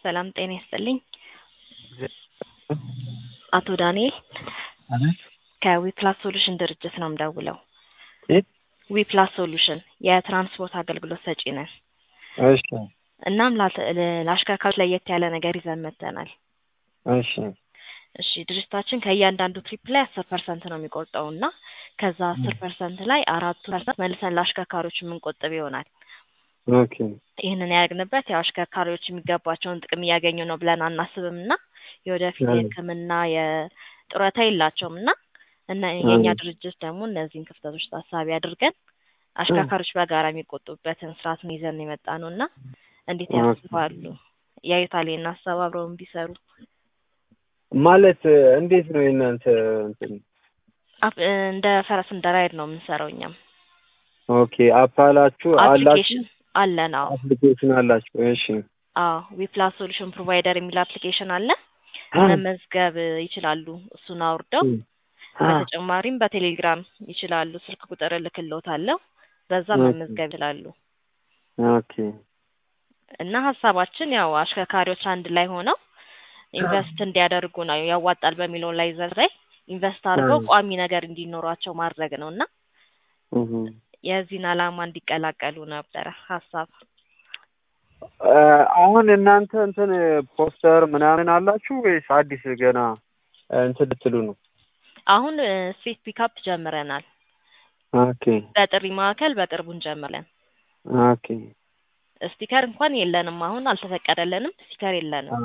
ሰላም ጤና ይስጥልኝ። አቶ ዳንኤል ከዊፕላስ ሶሉሽን ድርጅት ነው የምደውለው። ዊፕላስ ሶሉሽን የትራንስፖርት አገልግሎት ሰጪ ነን። እሺ እናም ለአሽከርካሪዎች ለየት ያለ ነገር ይዘን መጥተናል። እሺ ድርጅታችን ከእያንዳንዱ ትሪፕ ላይ 10% ነው የሚቆርጠውና ከዛ 10% ላይ 4% መልሰን ለአሽከርካሪዎች የምንቆጥብ ይሆናል። ኦኬ ይሄንን ያደረግንበት ያው አሽከርካሪዎች የሚገባቸውን ጥቅም እያገኙ ነው ብለን አናስብምና የወደፊት የሕክምና የጡረታ የላቸውምና እና የኛ ድርጅት ደግሞ እነዚህን ክፍተቶች ታሳቢ አድርገን አሽከርካሪዎች በጋራ የሚቆጡበትን ስርዓት ይዘን የመጣነውና እንዴት ያስባሉ? ያዩታል እና አስተባብረውን ቢሰሩ ማለት እንዴት ነው እናንተ እንትን እንደ ፈረስ እንደ ራይድ ነው የምንሰራው እኛም። ኦኬ አፓላችሁ አላችሁ? አለን። አዎ አፕሊኬሽን አላችሁ? እሺ አዎ ዊፕላስ ሶሉሽን ፕሮቫይደር የሚል አፕሊኬሽን አለ። መመዝገብ ይችላሉ። እሱን አውርደው በተጨማሪም በቴሌግራም ይችላሉ። ስልክ ቁጥር ልክልዎታለሁ። በዛ መመዝገብ ይችላሉ። ኦኬ እና ሀሳባችን ያው አሽከርካሪዎች አንድ ላይ ሆነው ኢንቨስት እንዲያደርጉ ነው ያዋጣል በሚለው ላይ ዘርይ ኢንቨስት አድርገው ቋሚ ነገር እንዲኖራቸው ማድረግ ነውና የዚህን ዓላማ እንዲቀላቀሉ ነበር ሀሳብ። አሁን እናንተ እንትን ፖስተር ምናምን አላችሁ ወይስ አዲስ ገና እንትን ልትሉ ነው? አሁን ስትሪት ፒካፕ ጀምረናል። ኦኬ በጥሪ ማዕከል በቅርቡ እንጀምራለን። ኦኬ ስቲከር እንኳን የለንም፣ አሁን አልተፈቀደልንም። ስቲከር የለንም።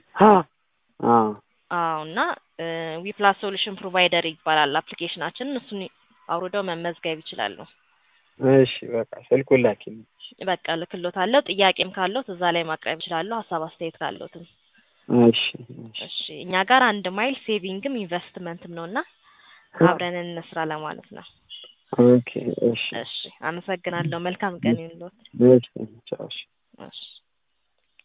እና ዊፕላስ ሶሉሽን ፕሮቫይደር ይባላል አፕሊኬሽናችን። እሱን አውርደው መመዝገብ ይችላሉ። እሺ በቃ ስልኩን ላኪልኝ። በቃ ልክልዎታለሁ። ጥያቄም ካለው እዛ ላይ ማቅረብ ይችላሉ። ሀሳብ አስተያየት ካለዎትም። እሺ እኛ ጋር 1 ማይል ሴቪንግም ኢንቨስትመንትም ነውና አብረን እንስራ ለማለት ነው። ኦኬ እሺ አመሰግናለሁ። መልካም ቀን ይሁንልዎት። እሺ ቻው። እሺ